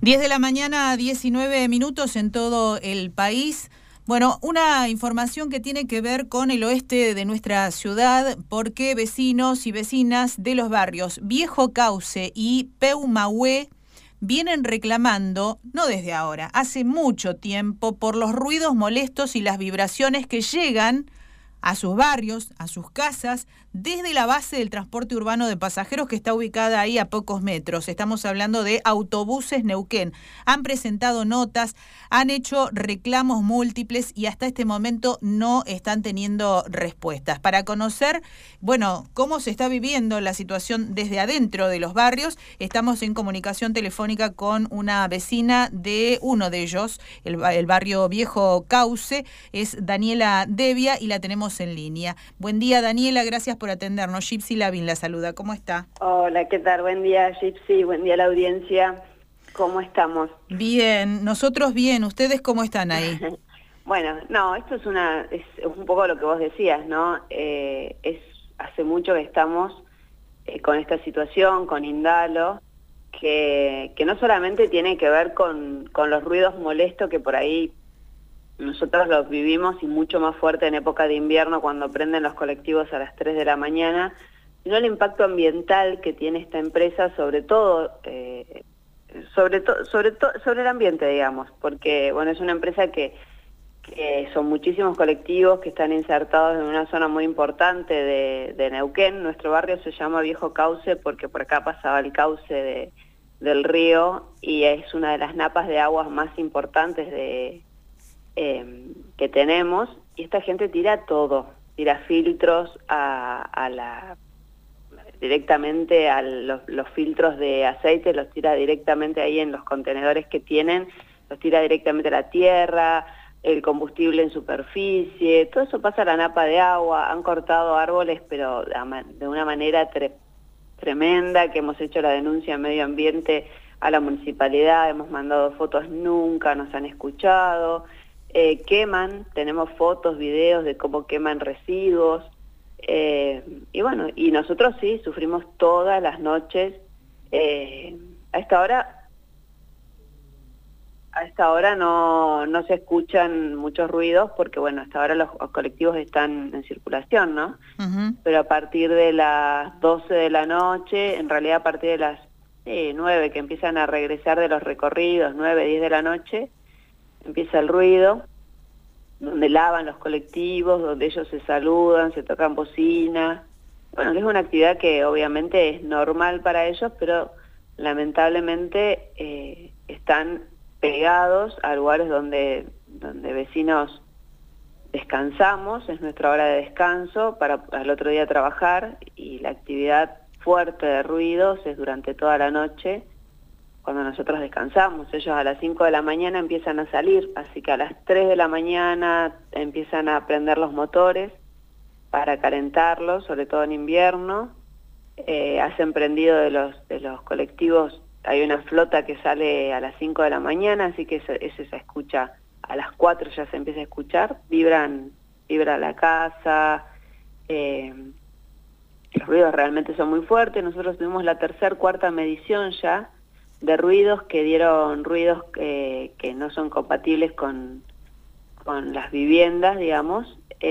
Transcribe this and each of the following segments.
10 de la mañana, 19 minutos en todo el país. Bueno, una información que tiene que ver con el oeste de nuestra ciudad, porque vecinos y vecinas de los barrios Viejo Cauce y Pehumahué vienen reclamando, no desde ahora, hace mucho tiempo, por los ruidos molestos y las vibraciones que llegan a sus barrios, a sus casas, desde la base del transporte urbano de pasajeros que está ubicada ahí a pocos metros. Estamos hablando de Autobuses Neuquén. Han presentado notas, han hecho reclamos múltiples y hasta este momento no están teniendo respuestas. Para conocer, bueno, cómo se está viviendo la situación desde adentro de los barrios, estamos en comunicación telefónica con una vecina de uno de ellos, el barrio Viejo Cauce, es Daniela Devia y la tenemos en línea. Buen día, Daniela, gracias por atendernos. Gypsy Lavín la saluda. ¿Cómo está? Hola, ¿qué tal? Buen día, Gypsy. Buen día a la audiencia. ¿Cómo estamos? Bien, nosotros bien. ¿Ustedes cómo están ahí? Bueno, no, esto es un poco lo que vos decías, ¿no? Hace mucho que estamos con esta situación, con Indalo, que no solamente tiene que ver con los ruidos molestos que por ahí nosotros los vivimos y mucho más fuerte en época de invierno cuando prenden los colectivos a las 3 de la mañana, sino el impacto ambiental que tiene esta empresa, sobre el ambiente, digamos, porque bueno, es una empresa que son muchísimos colectivos que están insertados en una zona muy importante de Neuquén. Nuestro barrio se llama Viejo Cauce porque por acá pasaba el cauce del río y es una de las napas de aguas más importantes que tenemos, y esta gente tira todo, tira filtros directamente a los filtros de aceite, los tira directamente ahí en los contenedores que tienen, los tira directamente a la tierra, el combustible en superficie, todo eso pasa a la napa de agua. Han cortado árboles, pero de una manera tremenda, que hemos hecho la denuncia en medio ambiente a la municipalidad, hemos mandado fotos, nunca nos han escuchado. Queman, tenemos fotos, videos de cómo queman residuos, y bueno, y nosotros sí, sufrimos todas las noches. A esta hora no se escuchan muchos ruidos porque bueno, hasta ahora los colectivos están en circulación, ¿no? Uh-huh. Pero a partir de las 12 de la noche, en realidad a partir de las 9 que empiezan a regresar de los recorridos, 9, 10 de la noche, empieza el ruido, donde lavan los colectivos, donde ellos se saludan, se tocan bocina. Bueno, es una actividad que obviamente es normal para ellos, pero lamentablemente están pegados a lugares donde vecinos descansamos, es nuestra hora de descanso para al otro día trabajar, y la actividad fuerte de ruidos es durante toda la noche, cuando nosotros descansamos. Ellos a las 5 de la mañana empiezan a salir, así que a las 3 de la mañana empiezan a prender los motores para calentarlos, sobre todo en invierno. Hacen prendido de los colectivos, hay una flota que sale a las 5 de la mañana, así que ese se escucha, a las 4 ya se empieza a escuchar, vibra la casa, los ruidos realmente son muy fuertes. Nosotros tuvimos la cuarta medición ya, de ruidos que dieron ruidos que no son compatibles con las viviendas, digamos.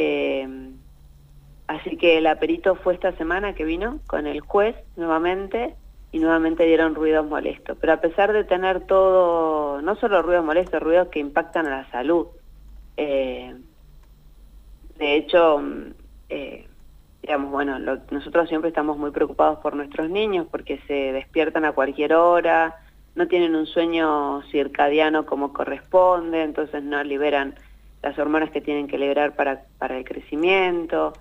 Así que el aperito fue esta semana que vino con el juez nuevamente, y nuevamente dieron ruidos molestos. Pero a pesar de tener todo, no solo ruidos molestos, ruidos que impactan a la salud. De hecho, digamos, bueno, nosotros siempre estamos muy preocupados por nuestros niños porque se despiertan a cualquier hora, no tienen un sueño circadiano como corresponde, entonces no liberan las hormonas que tienen que liberar para el crecimiento.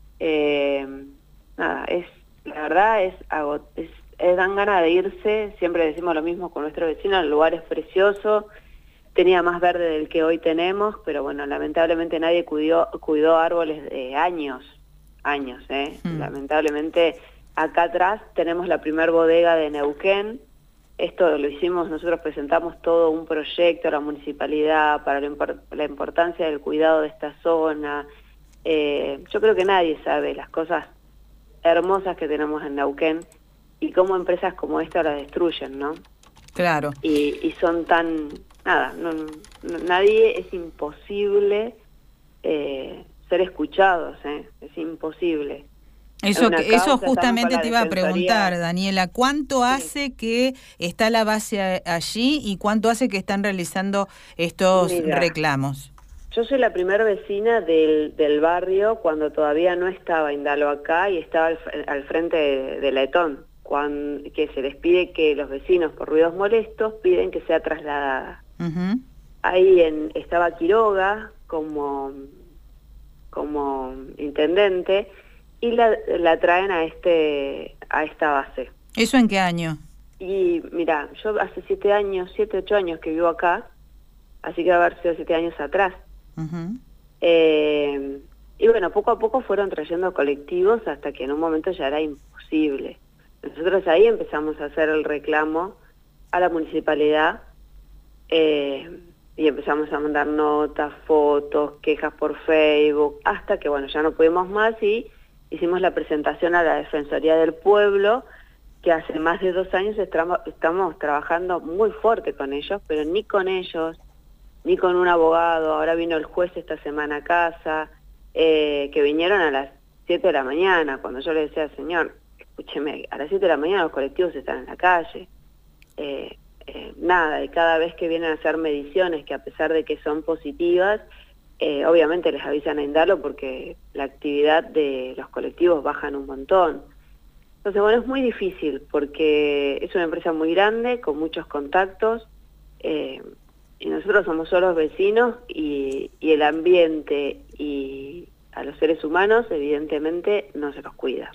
Nada, la verdad dan ganas de irse. Siempre decimos lo mismo con nuestro vecino, el lugar es precioso, tenía más verde del que hoy tenemos, pero bueno, lamentablemente nadie cuidó árboles de años. Lamentablemente acá atrás tenemos la primer bodega de Neuquén. Esto lo hicimos, nosotros presentamos todo un proyecto a la municipalidad para la importancia del cuidado de esta zona. Yo creo que nadie sabe las cosas hermosas que tenemos en Neuquén y cómo empresas como esta las destruyen, ¿no? Claro. Y son tan... Nada, nadie, es imposible ser escuchados, es imposible. Eso justamente te iba a preguntar, Daniela, ¿cuánto hace que está la base allí y cuánto hace que están realizando estos reclamos? Yo soy la primera vecina del barrio cuando todavía no estaba Indalo acá y estaba al frente de Letón, que se les pide que los vecinos por ruidos molestos piden que sea trasladada. Uh-huh. Ahí estaba Quiroga como intendente y la traen a esta base. ¿Eso en qué año? Y mira, yo hace 7, 8 años que vivo acá, así que va a haber sido 7 años atrás. Uh-huh. Y bueno, poco a poco fueron trayendo colectivos hasta que en un momento ya era imposible. Nosotros ahí empezamos a hacer el reclamo a la municipalidad y empezamos a mandar notas, fotos, quejas por Facebook, hasta que bueno, ya no pudimos más y hicimos la presentación a la Defensoría del Pueblo, que hace más de 2 años estamos trabajando muy fuerte con ellos, pero ni con ellos, ni con un abogado. Ahora vino el juez esta semana a casa, que vinieron a las 7 de la mañana, cuando yo le decía, señor, escúcheme, a las 7 de la mañana los colectivos están en la calle. Nada, y cada vez que vienen a hacer mediciones, que a pesar de que son positivas, obviamente les avisan a Indalo porque la actividad de los colectivos bajan un montón. Entonces, bueno, es muy difícil porque es una empresa muy grande, con muchos contactos, y nosotros somos solo vecinos y el ambiente y a los seres humanos evidentemente no se los cuida.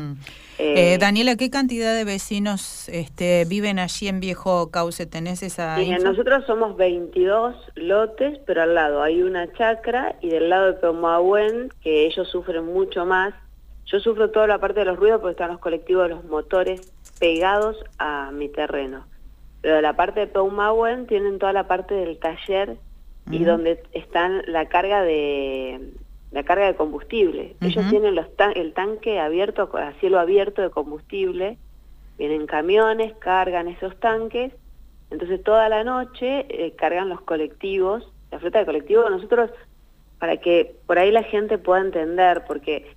Daniela, ¿qué cantidad de vecinos viven allí en Viejo Cauce? ¿Tenés esa info? Nosotros somos 22 lotes, pero al lado hay una chacra y del lado de Peumahuén, que ellos sufren mucho más. Yo sufro toda la parte de los ruidos porque están los colectivos de los motores pegados a mi terreno. Pero de la parte de Peumahuén tienen toda la parte del taller y donde están la carga de combustible. Ellos tienen el tanque abierto, a cielo abierto de combustible, vienen camiones, cargan esos tanques, entonces toda la noche cargan los colectivos, la flota de colectivos. Nosotros, para que por ahí la gente pueda entender, porque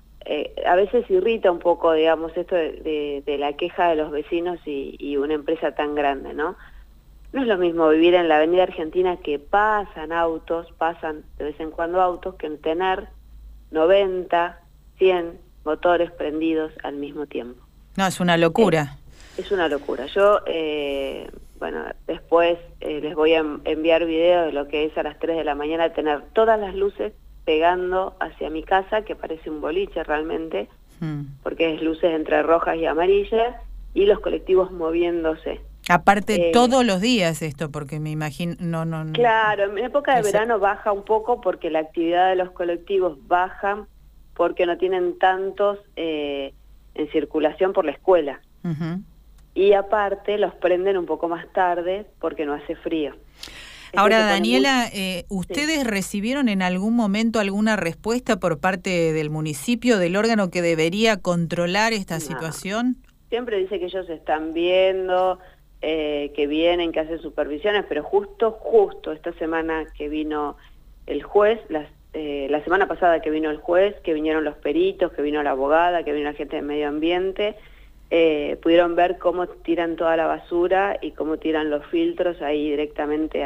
a veces irrita un poco, digamos, esto de la queja de los vecinos y una empresa tan grande, ¿no? No es lo mismo vivir en la Avenida Argentina, que pasan de vez en cuando autos, que en tener 90, 100 motores prendidos al mismo tiempo. No, es una locura. Es una locura. Yo, bueno, después les voy a enviar videos de lo que es a las 3 de la mañana tener todas las luces pegando hacia mi casa, que parece un boliche realmente, porque es luces entre rojas y amarillas, y los colectivos moviéndose. Aparte, todos los días esto, porque me imagino... No. Claro, en época de verano baja un poco porque la actividad de los colectivos baja porque no tienen tantos en circulación por la escuela. Uh-huh. Y aparte los prenden un poco más tarde porque no hace frío. Ahora, Daniela, ¿ustedes recibieron en algún momento alguna respuesta por parte del municipio, del órgano que debería controlar esta situación? Siempre dice que ellos están viendo... que vienen, que hacen supervisiones, pero justo esta semana que vino el juez, la semana pasada que vino el juez, que vinieron los peritos, que vino la abogada, que vino la gente de medio ambiente, pudieron ver cómo tiran toda la basura y cómo tiran los filtros ahí directamente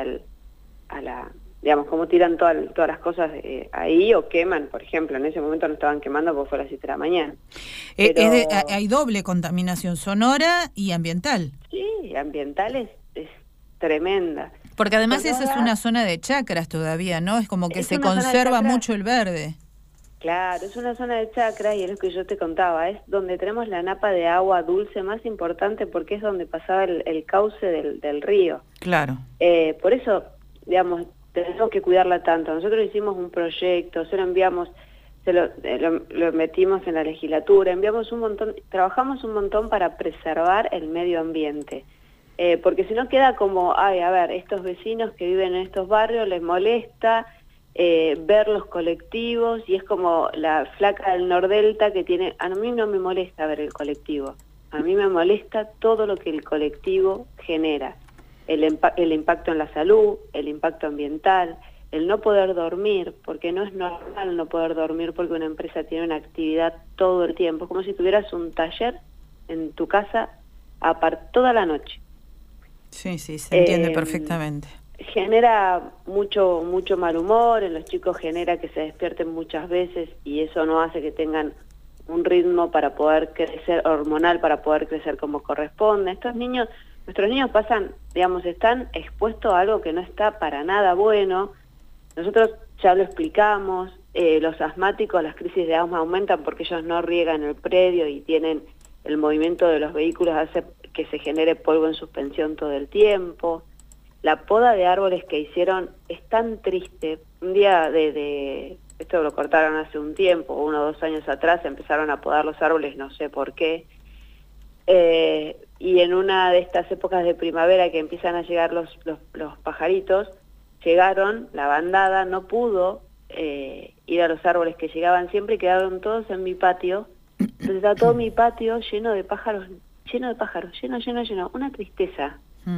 digamos, cómo tiran todas las cosas ahí o queman, por ejemplo. En ese momento no estaban quemando porque fue a las 7 de la mañana. Pero... hay doble contaminación sonora y ambiental. Sí, ambiental es tremenda. Porque además esa es una zona de chacras todavía, ¿no? Es como que se conserva mucho el verde. Claro, es una zona de chacras y es lo que yo te contaba, es donde tenemos la napa de agua dulce más importante porque es donde pasaba el cauce del río. Claro. Por eso, digamos, tenemos que cuidarla tanto. Nosotros hicimos un proyecto, se lo enviamos, lo metimos en la legislatura, enviamos un montón, trabajamos un montón para preservar el medio ambiente. Porque si no queda como, a ver, estos vecinos que viven en estos barrios les molesta ver los colectivos, y es como la flaca del Nordelta que tiene... A mí no me molesta ver el colectivo, a mí me molesta todo lo que el colectivo genera. el impacto en la salud, el impacto ambiental, el no poder dormir, porque no es normal no poder dormir porque una empresa tiene una actividad todo el tiempo. Es como si tuvieras un taller en tu casa toda la noche. Sí, sí, se entiende perfectamente. Genera mucho mal humor, en los chicos genera que se despierten muchas veces y eso no hace que tengan un ritmo para poder crecer, hormonal, para poder crecer como corresponde. Nuestros niños pasan, digamos, están expuestos a algo que no está para nada bueno. Nosotros ya lo explicamos, los asmáticos, las crisis de asma aumentan porque ellos no riegan el predio y tienen el movimiento de los vehículos hace que se genere polvo en suspensión todo el tiempo. La poda de árboles que hicieron es tan triste. Un día esto lo cortaron hace un tiempo, 1 o 2 años atrás, empezaron a podar los árboles, no sé por qué. Y en una de estas épocas de primavera que empiezan a llegar los pajaritos, llegaron, la bandada no pudo ir a los árboles que llegaban siempre y quedaron todos en mi patio. Entonces está todo mi patio lleno de pájaros, lleno, una tristeza.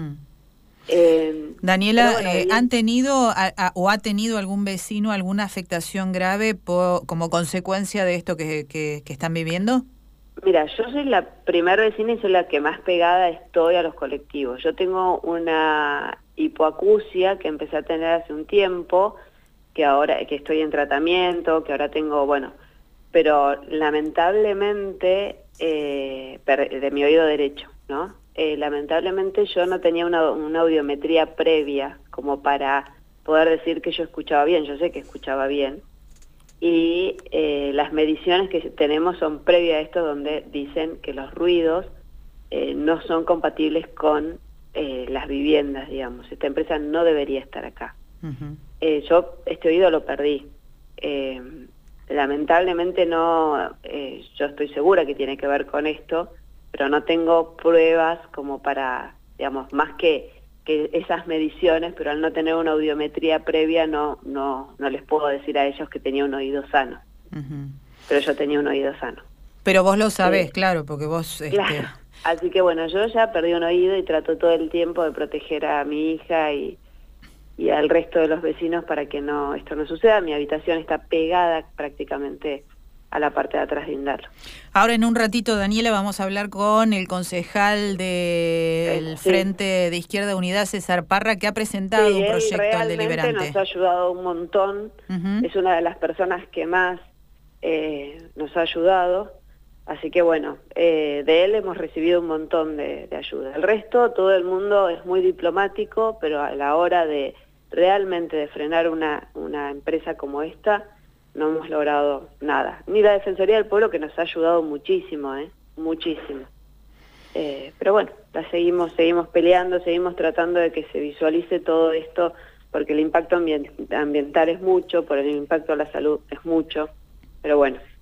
Daniela, bueno, ¿han tenido o ha tenido algún vecino alguna afectación grave como consecuencia de esto que están viviendo? Mira, yo soy la primera vecina y soy la que más pegada estoy a los colectivos. Yo tengo una hipoacusia que empecé a tener hace un tiempo, que estoy en tratamiento, que ahora tengo, pero lamentablemente, de mi oído derecho, ¿no? Lamentablemente yo no tenía una audiometría previa como para poder decir que yo escuchaba bien. Yo sé que escuchaba bien. Y las mediciones que tenemos son previas a esto, donde dicen que los ruidos no son compatibles con las viviendas, digamos. Esta empresa no debería estar acá. Yo este oído lo perdí. Lamentablemente no, yo estoy segura que tiene que ver con esto, pero no tengo pruebas como para, digamos, más que esas mediciones, pero al no tener una audiometría previa no les puedo decir a ellos que tenía un oído sano. Pero yo tenía un oído sano. Pero vos lo sabés, claro, porque vos... Claro. Así que yo ya perdí un oído y trato todo el tiempo de proteger a mi hija y al resto de los vecinos para que esto no suceda. Mi habitación está pegada prácticamente a la parte de atrás de Indalo. Ahora en un ratito, Daniela, vamos a hablar con el concejal del Frente de Izquierda Unidad, César Parra, que ha presentado un proyecto al deliberante. Nos ha ayudado un montón, es una de las personas que más nos ha ayudado, así que de él hemos recibido un montón de ayuda. El resto, todo el mundo es muy diplomático, pero a la hora de realmente de frenar una empresa como esta, no hemos logrado nada. Ni la Defensoría del Pueblo, que nos ha ayudado muchísimo, muchísimo. Pero la seguimos peleando, seguimos tratando de que se visualice todo esto, porque el impacto ambiental es mucho, por el impacto a la salud es mucho, pero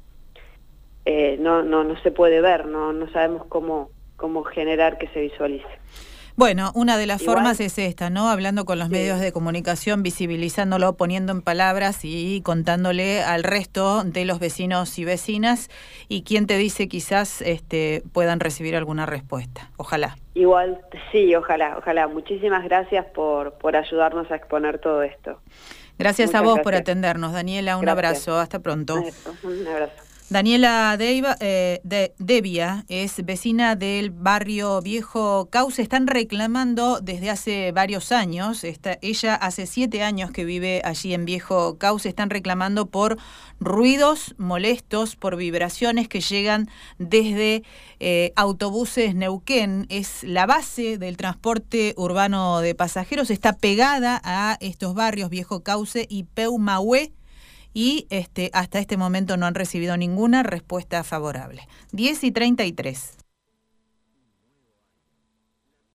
no se puede ver, no sabemos cómo generar que se visualice. Bueno, una de las formas es esta, ¿no? Hablando con los medios de comunicación, visibilizándolo, poniendo en palabras y contándole al resto de los vecinos y vecinas. Y quién te dice quizás puedan recibir alguna respuesta. Ojalá. Igual, sí, ojalá. Muchísimas gracias por ayudarnos a exponer todo esto. Gracias a vos por atendernos, Daniela. Un abrazo. Hasta pronto. Un abrazo. Daniela Devia es vecina del barrio Viejo Cauce. Están reclamando desde hace varios años, ella hace 7 años que vive allí en Viejo Cauce, están reclamando por ruidos molestos, por vibraciones que llegan desde autobuses Neuquén. Es la base del transporte urbano de pasajeros, está pegada a estos barrios Viejo Cauce y Peumahue. Y hasta este momento no han recibido ninguna respuesta favorable. 10:33.